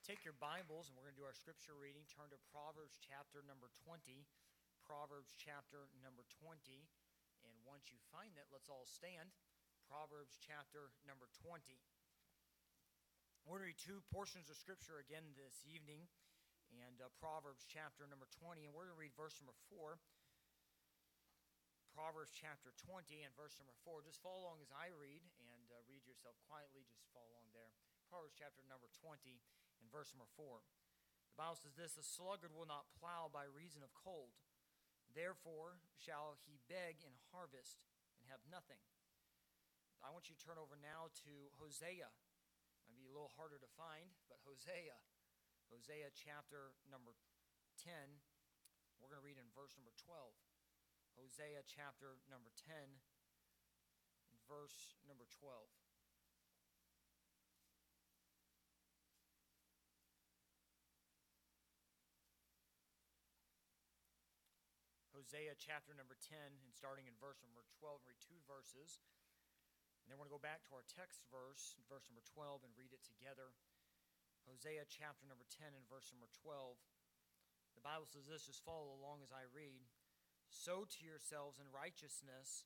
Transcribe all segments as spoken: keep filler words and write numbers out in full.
take your Bibles, and we're going to do our scripture reading. Turn to Proverbs chapter number twenty. Proverbs chapter number twenty. And once you find that, let's all stand. Proverbs chapter number twenty. We're going to read two portions of scripture again this evening. And uh, Proverbs chapter number twenty. And we're going to read verse number four. Proverbs chapter twenty and verse number four. Just follow along as I read, and uh, read yourself quietly. Just follow along there. Proverbs chapter number twenty and verse number four. The Bible says this: "The sluggard will not plow by reason of cold. Therefore shall he beg in harvest and have nothing." I want you to turn over now to Hosea. Might be a little harder to find, but Hosea. Hosea chapter number ten. We're going to read in verse number twelve. Hosea chapter number ten and verse number twelve. Hosea chapter number ten, and starting in verse number twelve, read two verses. And then we're going to go back to our text verse, verse number twelve, and read it together. Hosea chapter number ten and verse number twelve. The Bible says this, just follow along as I read. "Sow to yourselves in righteousness,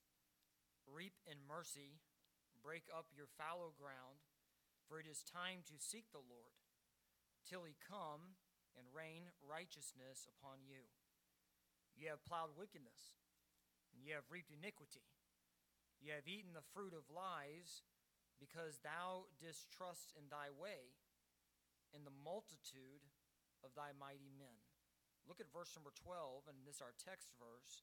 reap in mercy, break up your fallow ground, for it is time to seek the Lord, till he come and rain righteousness upon you. You have plowed wickedness, and you have reaped iniquity. You have eaten the fruit of lies, because thou didst trust in thy way, in the multitude of thy mighty men." Look at verse number twelve, and this is our text verse.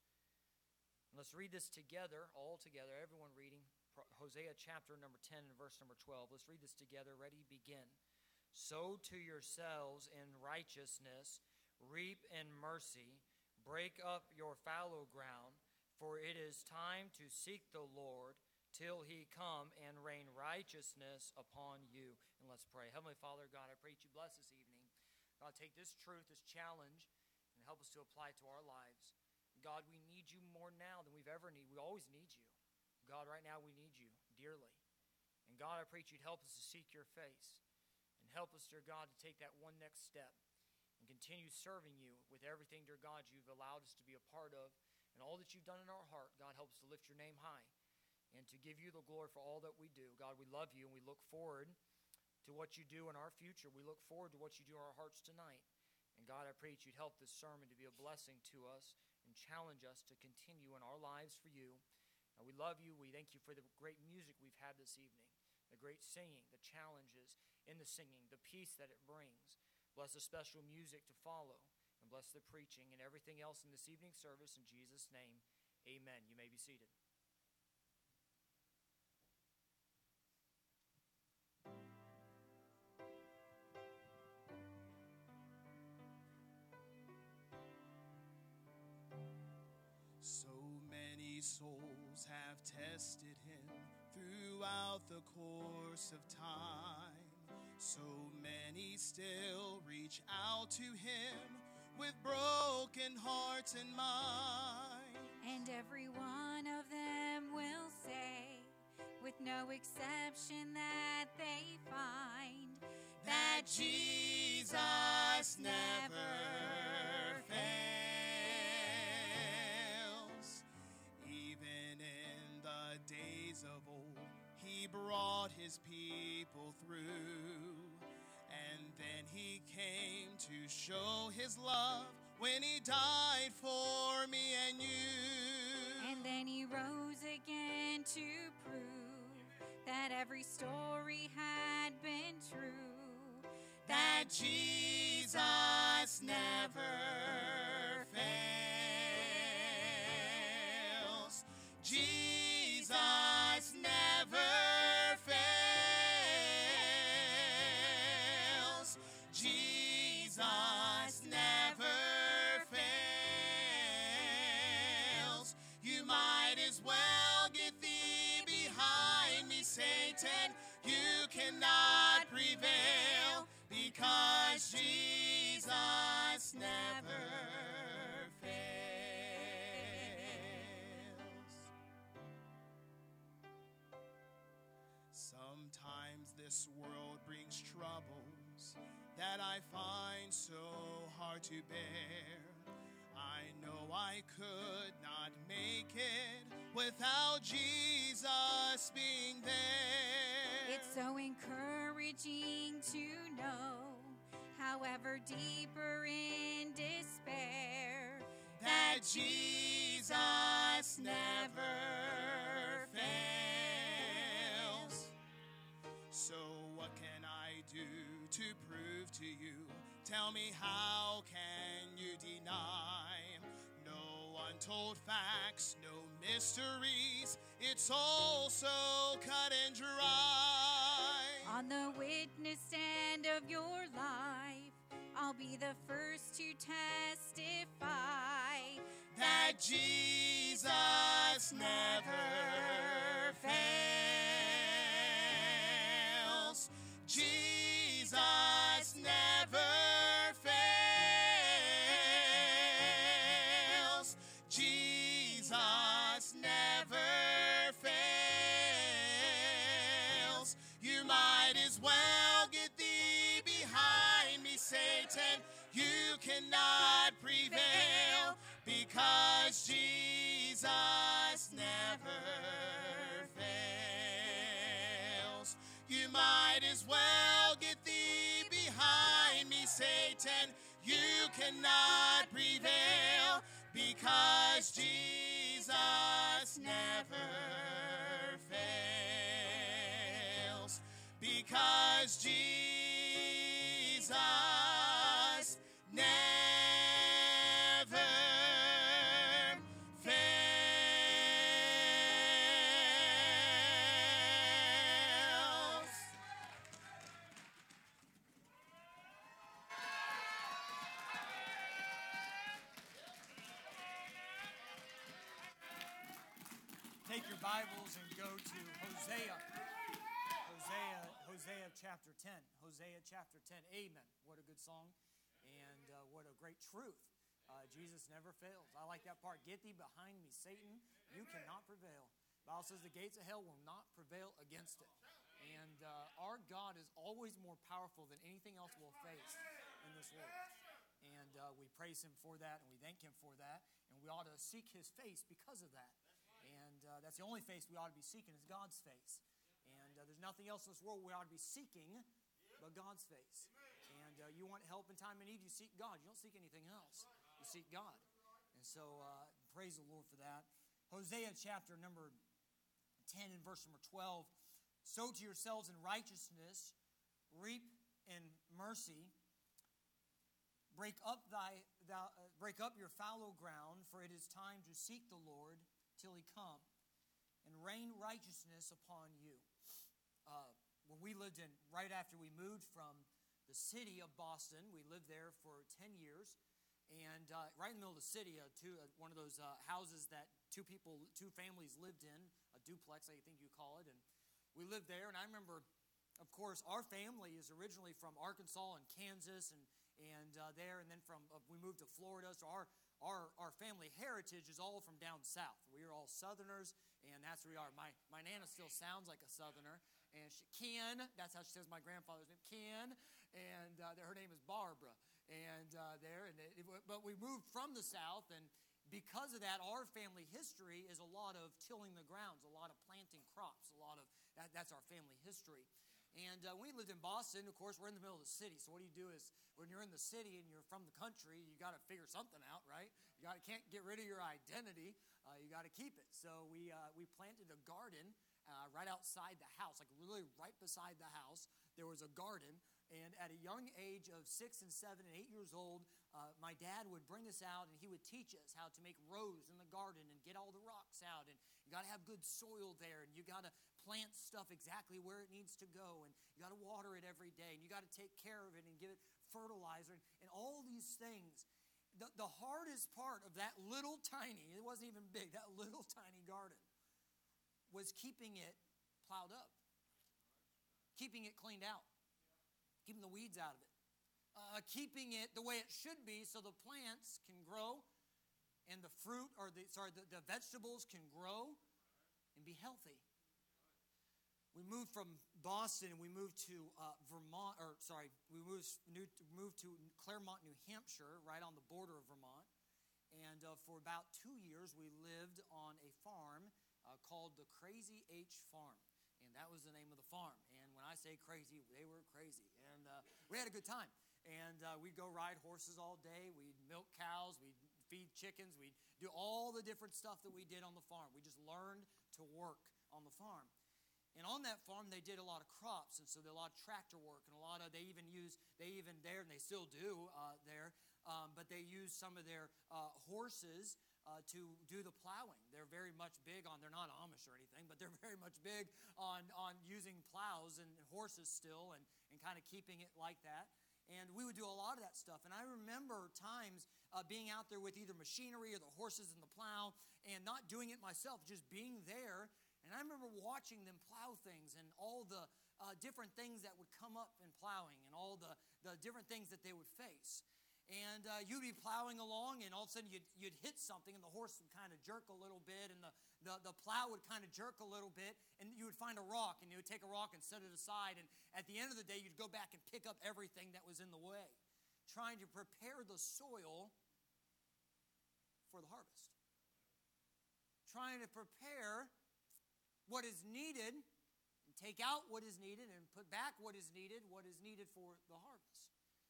And let's read this together, all together, everyone reading. Hosea chapter number ten and verse number twelve. Let's read this together. Ready, begin. "Sow to yourselves in righteousness, reap in mercy, break up your fallow ground, for it is time to seek the Lord till he come and rain righteousness upon you." And let's pray. Heavenly Father, God, I pray that you bless this evening. God, take this truth, this challenge, and help us to apply it to our lives. God, we need you more now than we've ever needed. We always need you. God, right now we need you dearly. And God, I pray that you'd help us to seek your face, and help us, dear God, to take that one next step and continue serving you with everything, dear God, you've allowed us to be a part of, and all that you've done in our heart. God, help us to lift your name high and to give you the glory for all that we do. God, we love you, and we look forward to what you do in our future. We look forward to what you do in our hearts tonight. And God, I pray that you'd help this sermon to be a blessing to us and challenge us to continue in our lives for you. And we love you. We thank you for the great music we've had this evening, the great singing, the challenges in the singing, the peace that it brings. Bless the special music to follow, and bless the preaching and everything else in this evening's service. In Jesus' name, amen. You may be seated. So many souls have tested him throughout the course of time. So many still reach out to him with broken hearts and minds. And every one of them will say, with no exception, that they find that Jesus never fails. Even in the days of old, he brought his people through. And then he came to show his love when he died for me and you. And then he rose again to prove that every story had been true. That Jesus never fails. Jesus never fails. Jesus never fails. You might as well get thee behind me, Satan. You cannot prevail, because Jesus never fails. Sometimes this world brings troubles trials that I find so hard to bear. I know I could not make it without Jesus being there. It's so encouraging to know, however deeper in despair, that Jesus never fails. So what can I do to prove to you? Tell me, how can you deny? No untold facts, no mysteries, it's all so cut and dry. On the witness stand of your life, I'll be the first to testify that Jesus never fails. Jesus never fails. Jesus never fails. You might as well get thee behind me, Satan. You cannot prevail, because Jesus never fails. You might as well get thee behind me, Satan. You cannot prevail, because Jesus never fails. Because Jesus never fails. Take your Bibles and go to Hosea. Hosea, Hosea chapter ten. Hosea chapter ten. Amen. What a good song. And uh, what a great truth. Uh, Jesus never fails. I like that part. Get thee behind me, Satan. You cannot prevail. The Bible says the gates of hell will not prevail against it. And uh, our God is always more powerful than anything else we'll face in this world. And uh, we praise Him for that, and we thank Him for that. And we ought to seek His face because of that. And uh, that's the only face we ought to be seeking, is God's face. And uh, there's nothing else in this world we ought to be seeking but God's face. And uh, you want help in time of need, you seek God. You don't seek anything else. You seek God. And so uh, praise the Lord for that. Hosea chapter number ten and verse number twelve. Sow to yourselves in righteousness, reap in mercy. Break up thy, thou, uh, break up your fallow ground, for it is time to seek the Lord till He come, and rain righteousness upon you. Uh, when we lived in, right after we moved from the city of Boston, we lived there for ten years, and uh, right in the middle of the city, uh, two, uh, one of those uh, houses that two people, two families lived in, a duplex, I think you call it, and we lived there. And I remember, of course, our family is originally from Arkansas and Kansas, and and uh, there, and then from uh, we moved to Florida, so our Our, our family heritage is all from down south. We are all Southerners, and that's where we are. My my Nana still sounds like a Southerner, and she, Ken, that's how she says my grandfather's name, Ken, and uh, her name is Barbara. And uh, there, and it, it, but we moved from the south, and because of that, our family history is a lot of tilling the grounds, a lot of planting crops, a lot of that, that's our family history. And uh, when we lived in Boston, of course, we're in the middle of the city. So what do you do is when you're in the city and you're from the country, you got to figure something out, right? You got to can't get rid of your identity. Uh, you got to keep it. So we uh, we planted a garden uh, right outside the house, like really right beside the house. There was a garden. And at a young age of six and seven and eight years old, uh, my dad would bring us out and he would teach us how to make rows in the garden and get all the rocks out. And you got to have good soil there, and you got to plant stuff exactly where it needs to go, and you got to water it every day, and you got to take care of it and give it fertilizer, and, and all these things. The, the hardest part of that little tiny, it wasn't even big, that little tiny garden, was keeping it plowed up, keeping it cleaned out, keeping the weeds out of it, uh, keeping it the way it should be so the plants can grow and the fruit, or the sorry, the, the vegetables can grow and be healthy. We moved from Boston and we moved to uh, Vermont, or sorry, we moved, new, moved to Claremont, New Hampshire, right on the border of Vermont. And uh, for about two years, we lived on a farm uh, called the Crazy H Farm. And that was the name of the farm. And when I say crazy, they were crazy. And uh, we had a good time. And uh, we'd go ride horses all day. We'd milk cows. We'd feed chickens. We'd do all the different stuff that we did on the farm. We just learned to work on the farm. And on that farm, they did a lot of crops, and so there a lot of tractor work, and a lot of, they even use, they even there, and they still do uh, there, um, but they use some of their uh, horses uh, to do the plowing. They're very much big on, they're not Amish or anything, but they're very much big on, on using plows and horses still, and, and kind of keeping it like that. And we would do a lot of that stuff. And I remember times uh, being out there with either machinery or the horses and the plow, and not doing it myself, just being there. And I remember watching them plow things and all the uh, different things that would come up in plowing and all the, the different things that they would face. And uh, you'd be plowing along, and all of a sudden you'd, you'd hit something, and the horse would kind of jerk a little bit, and the, the, the plow would kind of jerk a little bit, and you would find a rock, and you would take a rock and set it aside. And at the end of the day, you'd go back and pick up everything that was in the way, trying to prepare the soil for the harvest. Trying to prepare what is needed, and take out what is needed, and put back what is needed, what is needed for the harvest.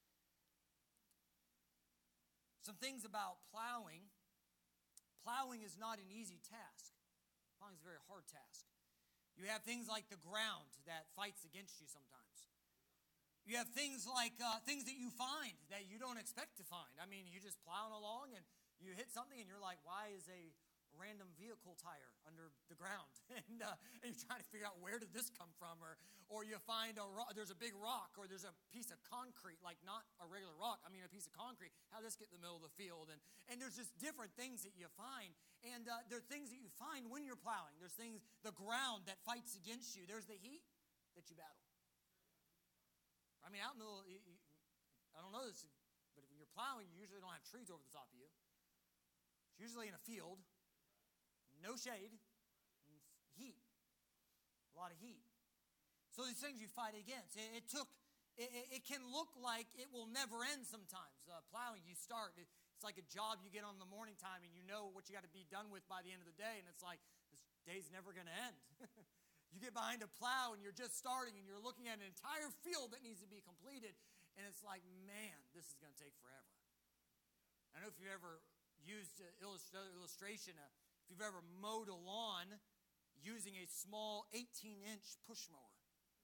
Some things about plowing. Plowing is not an easy task. Plowing is a very hard task. You have things like the ground that fights against you sometimes. You have things like uh, things that you find that you don't expect to find. I mean, you're just plowing along and you hit something and you're like, why is a random vehicle tire under the ground? and, uh, and you're trying to figure out, where did this come from? Or or you find a ro- there's a big rock, or there's a piece of concrete, like not a regular rock, I mean a piece of concrete. How did this get in the middle of the field? And, and there's just different things that you find. And uh, there are things that you find when you're plowing. There's things, the ground that fights against you. There's the heat that you battle. I mean, out in the middle, you, you, I don't know this, but when you're plowing, you usually don't have trees over the top of you. It's usually in a field. No shade, heat, a lot of heat. So these things you fight against. It, it took, it, it can look like it will never end sometimes. Uh, plowing, you start, it, it's like a job you get on in the morning time, and you know what you got to be done with by the end of the day, and it's like, this day's never going to end. You get behind a plow, and you're just starting, and you're looking at an entire field that needs to be completed, and it's like, man, this is going to take forever. I don't know if you've ever used uh, illustration, uh, if you've ever mowed a lawn using a small eighteen-inch push mower.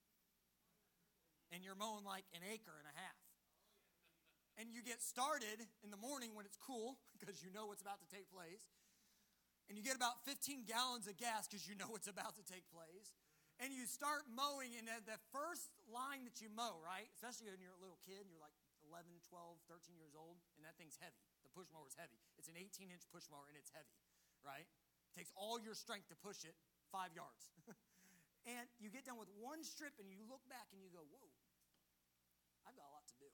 And you're mowing like an acre and a half. And you get started in the morning when it's cool, because you know what's about to take place. And you get about fifteen gallons of gas because you know what's about to take place. And you start mowing, and the first line that you mow, right, especially when you're a little kid, and you're like eleven, twelve, thirteen years old, and that thing's heavy. The push mower is heavy. It's an eighteen-inch push mower, and it's heavy, right? It takes all your strength to push it five yards. And you get done with one strip, and you look back, and you go, whoa, I've got a lot to do.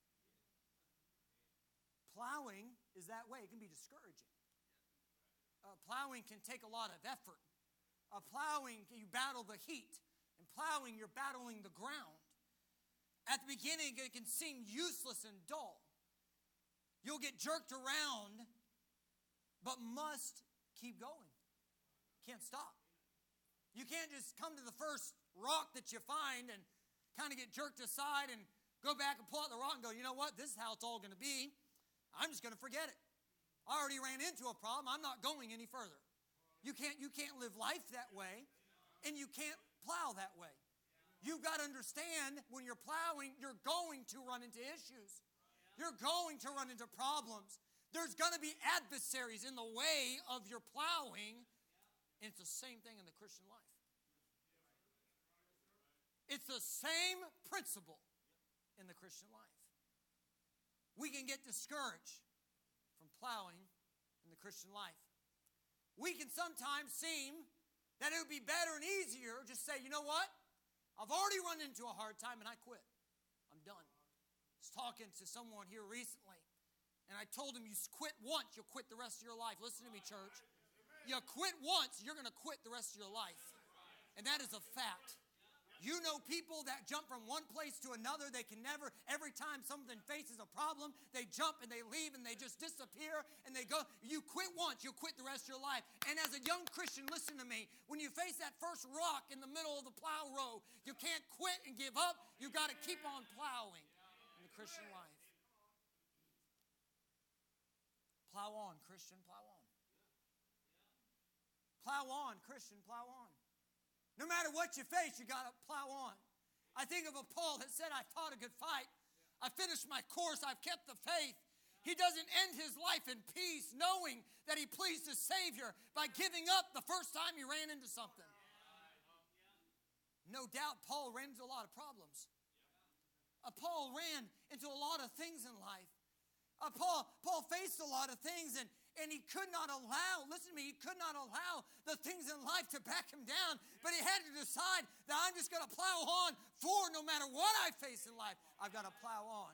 Plowing is that way. It can be discouraging. Uh, plowing can take a lot of effort. Uh, plowing, you battle the heat. And plowing, you're battling the ground. At the beginning, it can seem useless and dull. You'll get jerked around, but must keep going. Can't stop. You can't just come to the first rock that you find and kind of get jerked aside and go back and pull out the rock and go, you know what, this is how it's all going to be. I'm just going to forget it. I already ran into a problem. I'm not going any further. You can't, you can't live life that way, and you can't plow that way. You've got to understand when you're plowing, you're going to run into issues. You're going to run into problems. There's going to be adversaries in the way of your plowing. And it's the same thing in the Christian life. It's the same principle in the Christian life. We can get discouraged from plowing in the Christian life. We can sometimes seem that it would be better and easier just say, you know what? I've already run into a hard time and I quit. I'm done. I was talking to someone here recently, and I told him, you quit once, you'll quit the rest of your life. Listen to me, church. You quit once, you're going to quit the rest of your life. And that is a fact. You know people that jump from one place to another. They can never, every time something faces a problem, they jump and they leave and they just disappear and they go. You quit once, you'll quit the rest of your life. And as a young Christian, listen to me. When you face that first rock in the middle of the plow row, you can't quit and give up. You've got to keep on plowing in the Christian life. Plow on, Christian, plow on. Plow on, Christian, plow on. No matter what you face, you got to plow on. I think of a Paul that said, I fought a good fight. I finished my course. I've kept the faith. He doesn't end his life in peace, knowing that he pleased his Savior by giving up the first time he ran into something. No doubt Paul ran into a lot of problems. Uh, Paul ran into a lot of things in life. Uh, Paul, Paul faced a lot of things, and, and he could not allow, listen to me, he could not allow the things in life to back him down, but he had to decide that I'm just going to plow on for no matter what I face in life, I've got to plow on.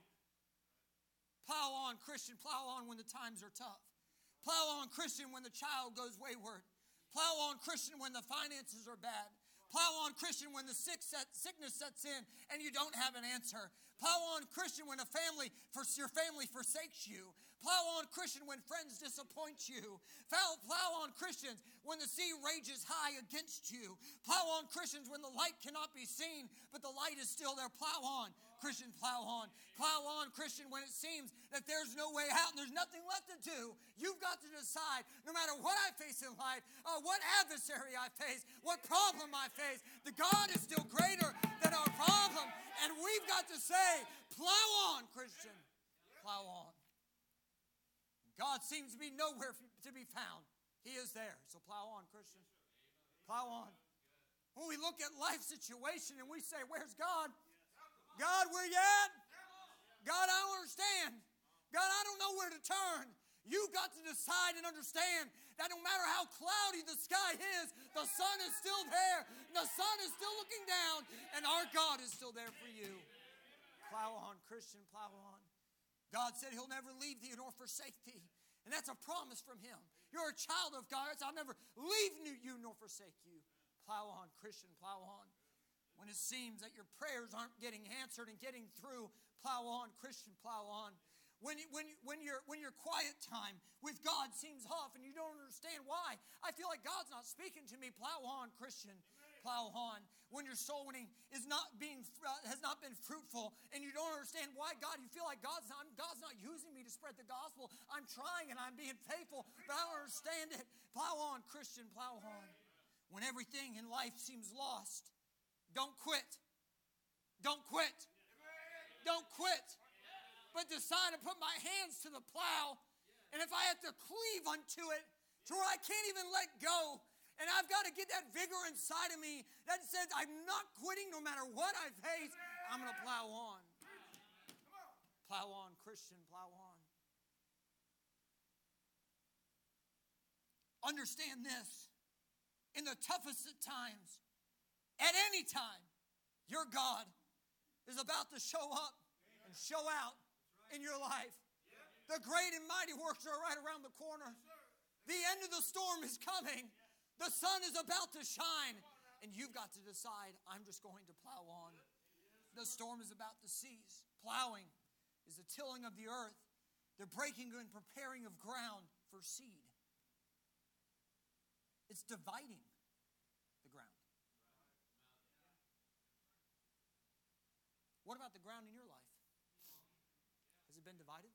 Plow on, Christian, plow on when the times are tough. Plow on, Christian, when the child goes wayward. Plow on, Christian, when the finances are bad. Plow on, Christian, when the sick set, sickness sets in and you don't have an answer. Plow on, Christian, when a family, for your family forsakes you. Plow on, Christian, when friends disappoint you. Plow, plow on, Christians, when the sea rages high against you. Plow on, Christians, when the light cannot be seen, but the light is still there. Plow on, Christian, plow on. Plow on, Christian, when it seems that there's no way out and there's nothing left to do. You've got to decide, no matter what I face in life, uh, what adversary I face, what problem I face, the God is still greater than our problem. And we've got to say, plow on, Christian, plow on. God seems to be nowhere to be found. He is there. So plow on, Christian. Plow on. When we look at life situation and we say, where's God? God, where you at? God, I don't understand. God, I don't know where to turn. You've got to decide and understand that no matter how cloudy the sky is, the sun is still there. The sun is still looking down, and our God is still there for you. Plow on, Christian, plow on. God said he'll never leave thee nor forsake thee. And that's a promise from him. You're a child of God. I'll never leave you nor forsake you. Plow on, Christian, plow on. When it seems that your prayers aren't getting answered and getting through, plow on, Christian, plow on. When, you, when, you, when, your, when your quiet time with God seems off and you don't understand why, I feel like God's not speaking to me, plow on, Christian, plow on. When your soul winning is not being, uh, has not been fruitful and you don't understand why, God, you feel like God's not, God's not using me to spread the gospel. I'm trying and I'm being faithful, but I don't understand it. Plow on, Christian, plow on. When everything in life seems lost, don't quit. Don't quit. Don't quit. But decide to put my hands to the plow. And if I have to cleave unto it to where I can't even let go, and I've got to get that vigor inside of me that says I'm not quitting no matter what I face, I'm going to plow on. Plow on, Christian, plow on. Understand this. In the toughest of times, at any time, your God is about to show up and show out in your life. The great and mighty works are right around the corner. The end of the storm is coming. The sun is about to shine. And you've got to decide, I'm just going to plow on. The storm is about to cease. Plowing is the tilling of the earth, the breaking and preparing of ground for seed. It's dividing the ground. What about the ground in your life? Has it been divided?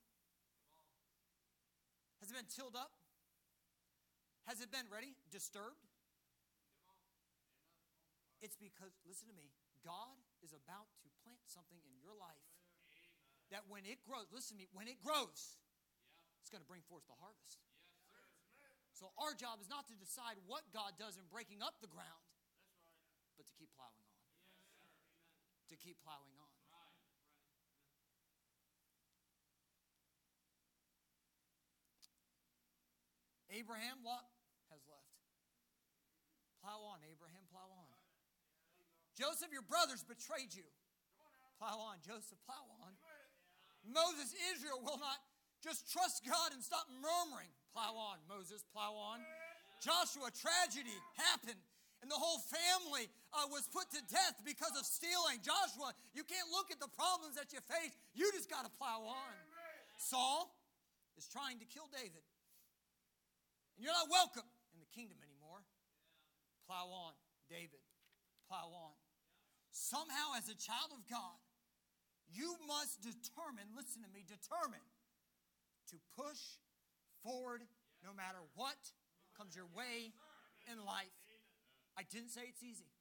Has it been tilled up? Has it been, ready, disturbed? It's because, listen to me, God is about to plant something in your life that when it grows, listen to me, when it grows, it's going to bring forth the harvest. So our job is not to decide what God does in breaking up the ground, but to keep plowing on. To keep plowing on. Abraham, what has left? Plow on, Abraham, plow on. Joseph, your brothers betrayed you. Plow on, Joseph, plow on. Moses, Israel will not just trust God and stop murmuring. Plow on, Moses, plow on. Joshua, tragedy happened. And the whole family uh, was put to death because of stealing. Joshua, you can't look at the problems that you face. You just got to plow on. Saul is trying to kill David. And you're not welcome in the kingdom anymore. Plow on, David. Plow on. Somehow, as a child of God, you must determine, listen to me, determine to push forward no matter what comes your way in life. I didn't say it's easy.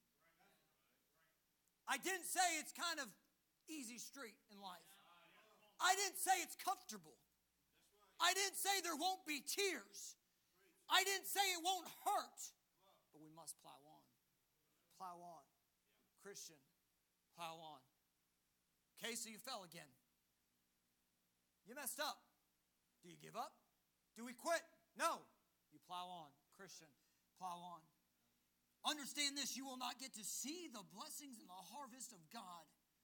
I didn't say it's kind of easy street in life. I didn't say it's comfortable. I didn't say there won't be tears. I didn't say it won't hurt. But we must plow on. Plow on. Christian, plow on. Okay, so you fell again. You messed up. Do you give up? Do we quit? No. You plow on. Christian, plow on. Understand this, you will not get to see the blessings and the harvest of God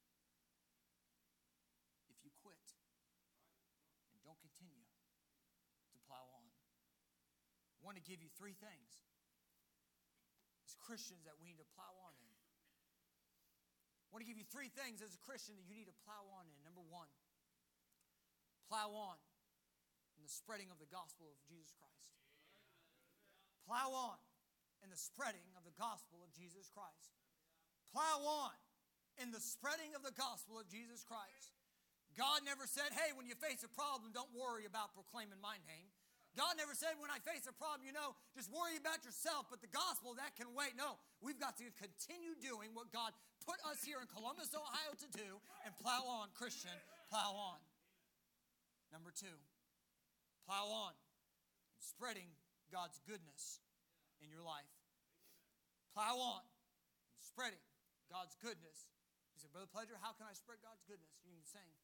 if you quit and don't continue to plow on. I want to give you three things as Christians that we need to plow on in. I want to give you three things as a Christian that you need to plow on in. Number one, plow on in the spreading of the gospel of Jesus Christ. Plow on in the spreading of the gospel of Jesus Christ. Plow on in the spreading of the gospel of Jesus Christ. God never said, hey, when you face a problem, don't worry about proclaiming my name. God never said, when I face a problem, you know, just worry about yourself, but the gospel, that can wait. No, we've got to continue doing what God put us here in Columbus, Ohio to do, and plow on, Christian, plow on. Number two, plow on, spreading God's goodness in your life. Plow on, spreading God's goodness. You say, Brother Pledger, how can I spread God's goodness? You can sing.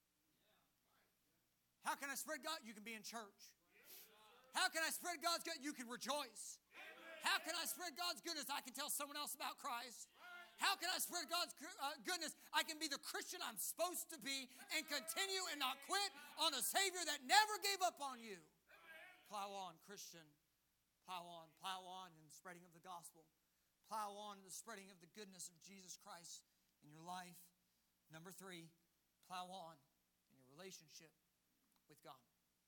How can I spread God? You can be in church. How can I spread God's goodness? You can rejoice. How can I spread God's goodness? I can tell someone else about Christ. How can I spread God's uh, goodness? I can be the Christian I'm supposed to be and continue and not quit on a Savior that never gave up on you. Plow on, Christian. Plow on. Plow on in the spreading of the gospel. Plow on in the spreading of the goodness of Jesus Christ in your life. Number three, plow on in your relationship with God.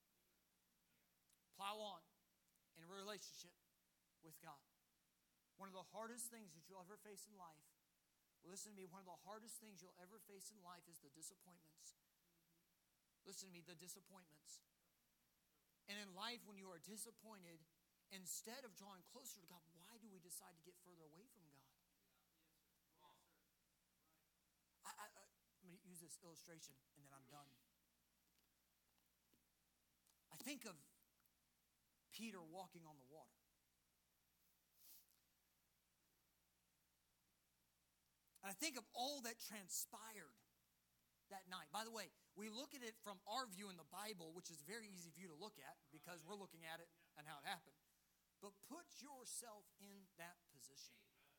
Plow on in a relationship with God. One of the hardest things that you'll ever face in life, listen to me, one of the hardest things you'll ever face in life is the disappointments. Listen to me, the disappointments. And in life, when you are disappointed, instead of drawing closer to God, why do we decide to get further away from God? I, I, I'm going to use this illustration, and then I'm done. I think of Peter walking on the water. And I think of all that transpired that night. By the way, we look at it from our view in the Bible, which is a very easy view to look at because we're looking at it and how it happened. But put yourself in that position.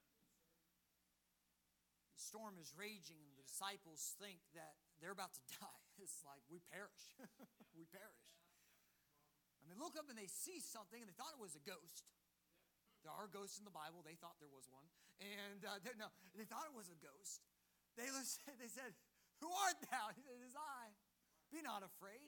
The storm is raging and the disciples think that they're about to die. It's like, we perish. we perish. And they look up and they see something and they thought it was a ghost. There are ghosts in the Bible. They thought there was one. And uh, they, no, they thought it was a ghost. They, listened, they said, who art thou? He said, it is I. Be not afraid.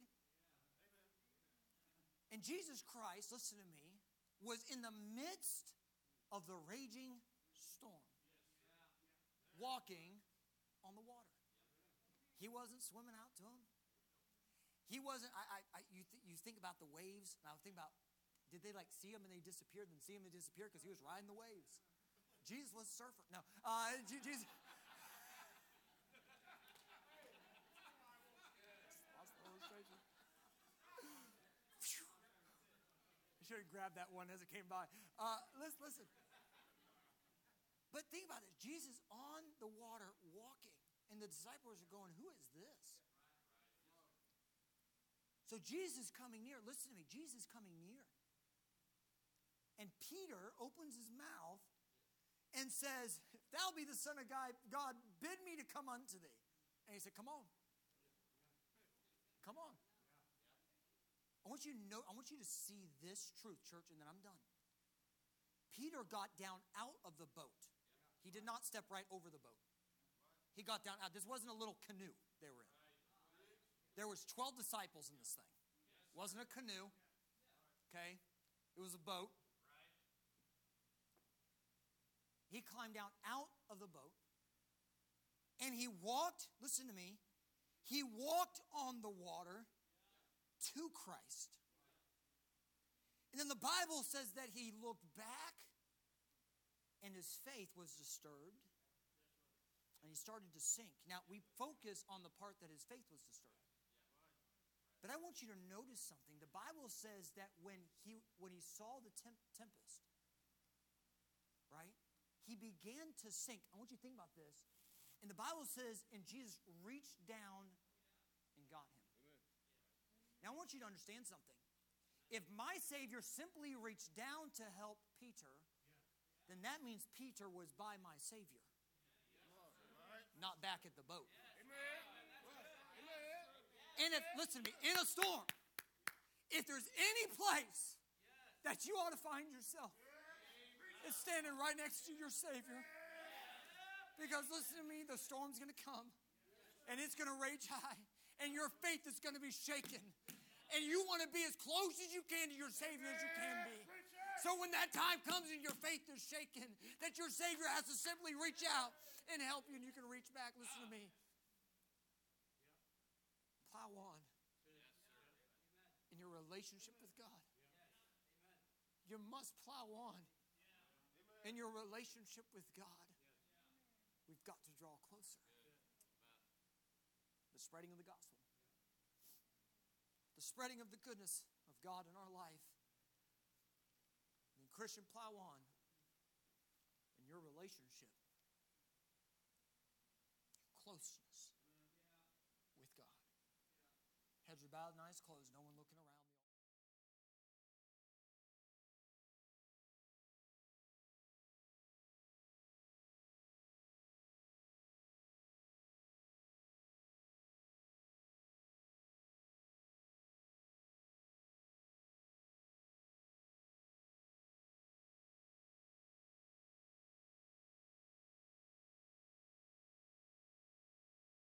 And Jesus Christ, listen to me, was in the midst of the raging storm, walking on the water. He wasn't swimming out to him. He wasn't, I, I, I, you, th- you think about the waves, and I think about, did they like see him and they disappeared, and see him and they disappeared because he was riding the waves? Jesus was a surfer. No, uh, Jesus. I should have grabbed that one as it came by. Uh, listen, listen. But think about it. Jesus on the water walking, and the disciples are going, who is this? So Jesus coming near. Listen to me. Jesus coming near. And Peter opens his mouth and says, if thou be the Son of God, God, bid me to come unto thee. And he said, come on. Come on. I want you to know, I want you to see this truth, church, and then I'm done. Peter got down out of the boat. He did not step right over the boat. He got down out. This wasn't a little canoe they were in. There was twelve disciples in this thing. It wasn't a canoe. Okay? It was a boat. He climbed down out of the boat. And he walked, listen to me, he walked on the water to Christ. And then the Bible says that he looked back and his faith was disturbed. And he started to sink. Now, we focus on the part that his faith was disturbed. But I want you to notice something. The Bible says that when he when he saw the temp- tempest, right, he began to sink. I want you to think about this. And the Bible says, and Jesus reached down and got him. Now, I want you to understand something. If my Savior simply reached down to help Peter, then that means Peter was by my Savior, not back at the boat. And if, listen to me, in a storm, if there's any place that you ought to find yourself, it's standing right next to your Savior. Because listen to me, the storm's going to come, and it's going to rage high, and your faith is going to be shaken. And you want to be as close as you can to your Savior as you can be. So when that time comes and your faith is shaken, that your Savior has to simply reach out and help you, and you can reach back. Listen to me. Plow on in your relationship with God. You must plow on in your relationship with God. We've got to draw closer. The spreading of the gospel. The spreading of the goodness of God in our life. And Christian, plow on in your relationship, your closeness with God. Heads are bowed and eyes closed, no one looking around.